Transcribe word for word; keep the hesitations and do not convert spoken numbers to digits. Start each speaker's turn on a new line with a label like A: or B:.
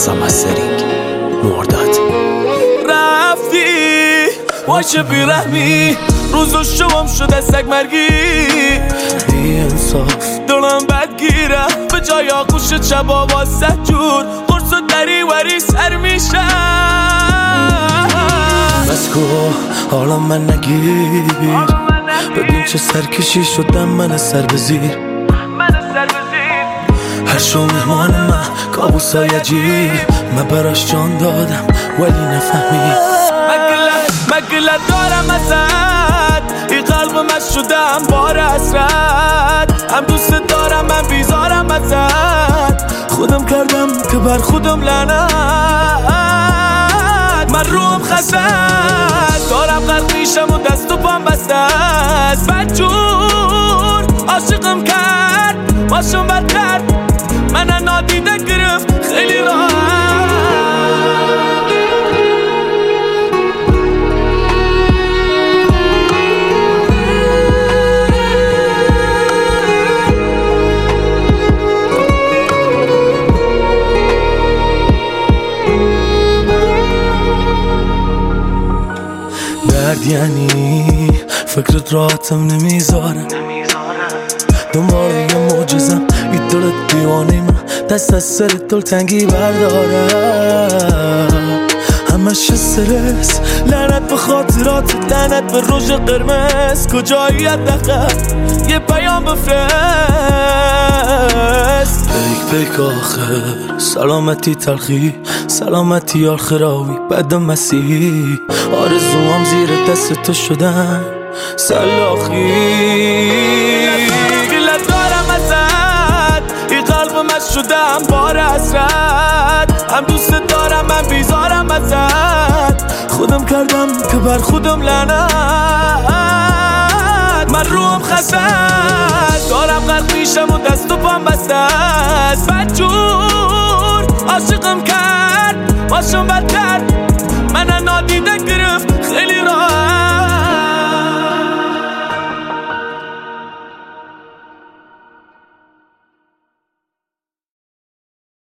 A: رزا مسترینگ مرداد.
B: رفتی وای چه بیرحمی، روزو شبم شده سگ مرگی، بی انصاف دلم بدگیره، به جای آغوش چبا واسه جور قرص و دری وری سر میشه. بس کو حالا من نگیر، ببین چه سرکشی شدم من سر بزیر، هر شو مهمان من کابوسای عجیب، من براش جان دادم ولی نفهمی. مگله دارم ازت، این قلب من شدم بار حسرت، هم دوست دارم من بیزارم ازت، خودم کردم که بر خودم لعنت، من روم خسته دارم غرق میشم و دست و پام بسته است، بدجور عاشقم کرد باشم بد کرد، من نادیده گرفت خیلی راحت. درد یعنی فکرت راحتم نمیذارم، دنبال یه معجزم این دلت دیوانه من دست از سر دلتنگی برداره، همش استرس لعنت به خاطرات تنت به روژ قرمز، کجایی حداقل یه پیام بفرست. پیک پیک آخر سلامتی تلخی، سلامتی آخراوی بعد مسیحی، آرزوام زیر دست تو شدن سلاخی. گلت دارم ازت، این قلب من شدم بار حسرت، هم دوست دارم من بیزارم ازت، خودم کردم که بر خودم لعنت، من روم خسته دارم غرق میشم و دست و پام بسته است، بدجور عاشقم کرد باشم بد کرد، من نادیده